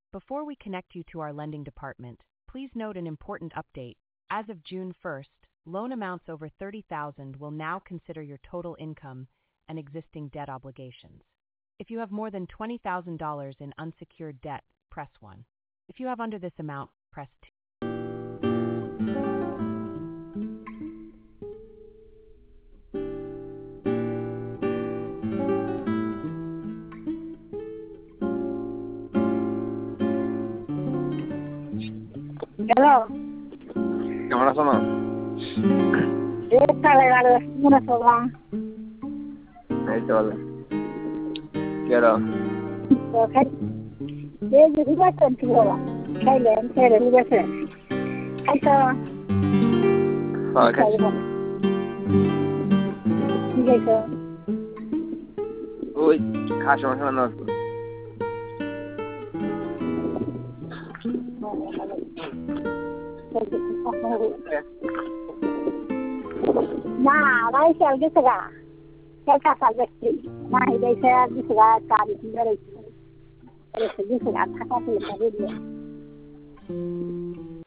Before we connect you to our lending department, please note an important update. As of June 1st, loan amounts over $30,000 will now consider your total income and existing debt obligations. If you have more than $20,000 in unsecured debt, press 1. If you have under this amount, press 2. Hello কেমন আছো মা? তাহলে ভালো মনে করলাম এই তো ভালো। কেডা? এই যে রিবাসন কি বাবা খাইলেন ছেড়ে রিবাসন খাইছো হ্যাঁ খাই। কি খাইছো? ওই খাসি মাংস রান্না করছো। না ভাই চাল গেছে গা খেলকা চাল যাচ্ছি না গেছে গেছে গা গাড়ি গেছে গা থাকা ছিল